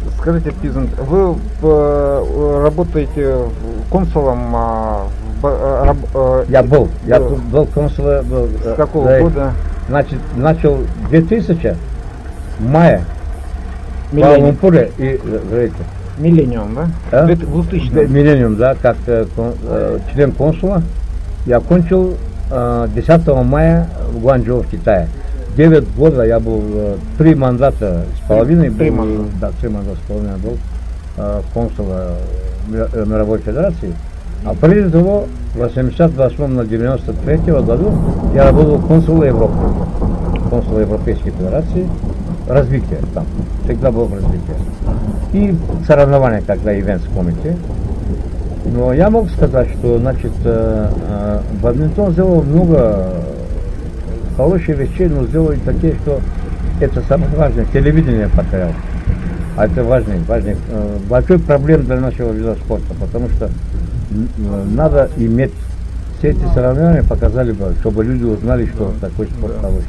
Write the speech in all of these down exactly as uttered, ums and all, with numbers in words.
Скажите, Пизант, вы э, работаете консулом а, в, э, раб, э, Я был, я был. был консулом. Был, С какого да, года? Значит, начал две тысячи мая в Куала-Лумпуре и говорите. Миллениум, да? А? двухтысячном. Миллениум, да, как э, кон, э, член консула. Я окончил э, десятого мая в Гуанчжоу, в Китае. Девять года я был, э, три мандата с половиной. Три был, мандата. Да, три мандата с половиной был э, консула э, Мировой Федерации. А прежде того, в восемьдесят восьмом на девяносто третьем году я работал консулом Европы, консул Европейской Федерации, развитие там, всегда было развитие. И соревнования, когда ивент, помните. Но я могу сказать, что, значит, э, э, бадминтон сделал много хороших вещей, но сделал такие, что это самое важное, телевидение потерял. А это важный, важный, э, большой проблем для нашего вида спорта, потому что надо иметь все эти соревнования, показали бы, чтобы люди узнали, что такой спорт хороший.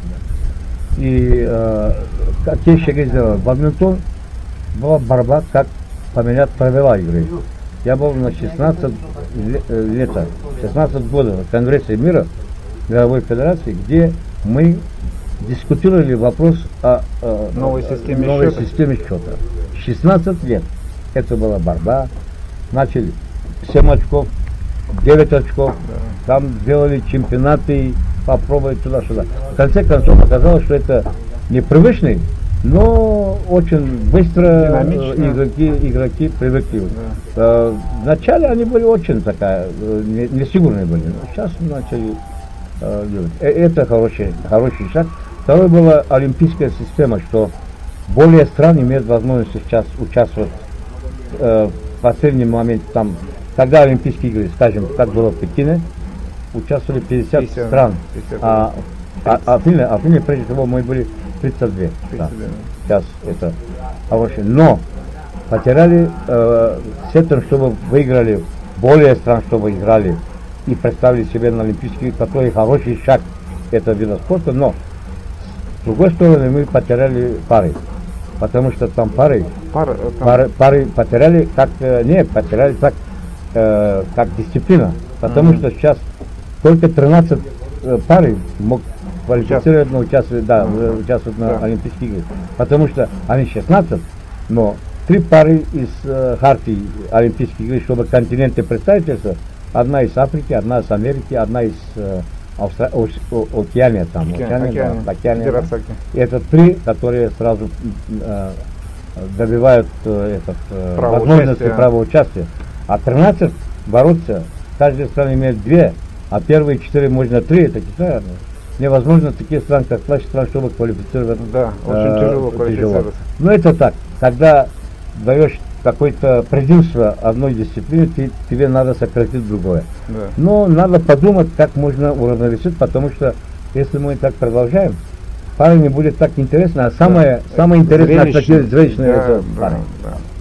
И э, как я еще сделал, бадминтон была борьба, как поменять правила игры. Я был на шестнадцать лета, шестнадцать года в Конгрессе мира, Мировой Федерации, где мы дискутировали вопрос о, о новой системе новой счета. системе счета. шестнадцать лет. Это была борьба. Начали семь очков, девять очков. Да. Там делали чемпионаты, попробовать туда-сюда. В конце концов оказалось, что это непривычный, но очень быстро игроки, игроки привыкли. Да. Вначале они были очень такая, несигурные были. Сейчас начали э, делать. Это хороший, хороший шаг. Второе была олимпийская система, что более стран имеют возможность сейчас участвовать э, в последний момент там, когда Олимпийские игры, скажем, как было в Пекине, участвовали пятьдесят, пятьдесят стран. пятьдесят. А, а, а, в Финляндии, а в Финляндии, прежде всего, мы были тридцать две. Да. Сейчас это хорошее. Но потеряли э, с этим, чтобы выиграли, более стран, чтобы играли и представили себе на Олимпийские игры, который хороший шаг этого вида спорта, но с другой стороны мы потеряли пары. Потому что там пары, пары, там... пары, пары потеряли как, э, не, потеряли так, э, как дисциплина. Потому mm-hmm. что сейчас только тринадцать э, пары мог квалифицировать на участвовать, да, mm-hmm. участвовать на да. Олимпийских играх. Потому что они шестнадцать, но три пары из э, хартии Олимпийских игр, чтобы континенты представительства, одна из Африки, одна из Америки, одна из э, Австра... О, о, Океания, там, Океания, Океания, да, Океания, да. И это три, которые сразу э, добивают э, этот, э, право возможности участия. права участия. А тринадцать бороться, каждая страна имеет две, а первые четыре можно три, это Китай. Невозможно такие страны, как наши страны, чтобы квалифицировать. Да, очень э, тяжело квалифицироваться. Но это так, когда даешь какое-то предимство одной дисциплине, ты, тебе надо сократить другое. Да. Но надо подумать, как можно уравновесить, потому что если мы так продолжаем, пары не будет так интересно, а самое, да. самое интересное, Зрелищные, зрелищное да, это да, пары. Да.